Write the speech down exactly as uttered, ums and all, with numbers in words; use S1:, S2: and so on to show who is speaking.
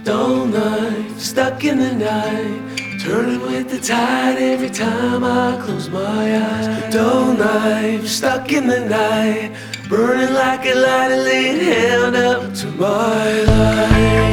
S1: Dull knife stuck in the night, turning with the tide every time I close my eyes. Dull knife stuck in the night, burning like a light, laying hand up to my life.